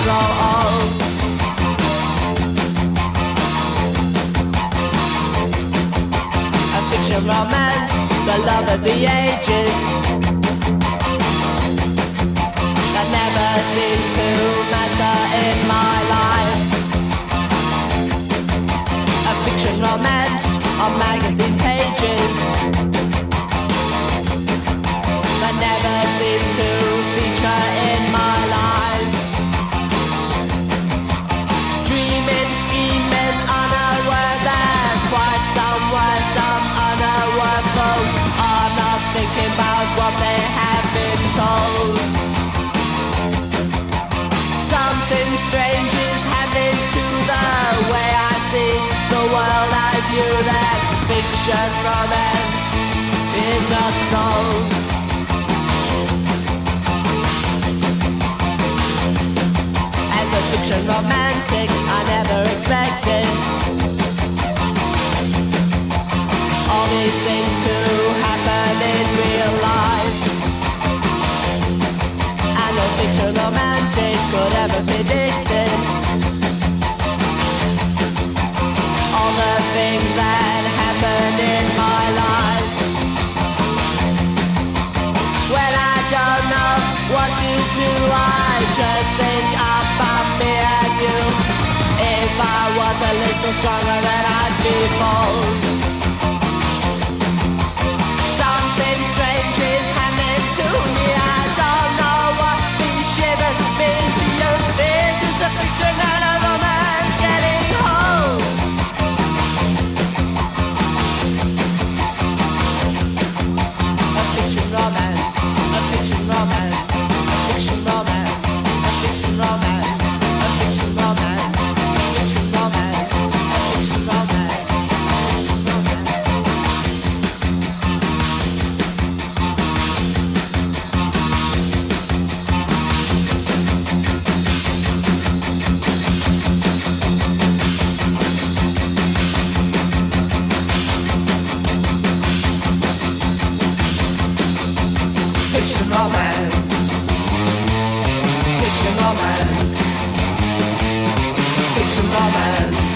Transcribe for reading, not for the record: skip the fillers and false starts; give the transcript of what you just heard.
so old. A fiction romance, the love of the ages, that never seems to matter in my life. A fiction romance on magazine pages, that never seems to feature in my life. Dreaming, scheming, unaware that quite somewhere some unaware folk are not thinking about what they have been told. Something strange is happening to the way I see the world. I view that fiction romance is not sold. As a fiction romantic, I never expected all these things to happen in real life. And no fiction romantic could ever predicted all the things that happened in my life. When I don't know what to do, I just think about me and you. If I was a little stronger, then I'd be bold. Something strange is happening to me. I don't know what these shivers mean to you. Is this a fiction and a romance getting old? A fiction romance, a fiction romance, a fiction romance, a fiction romance, a fiction romance, a fiction romance, a fiction romance, fiction romance, fiction romance, fiction romance.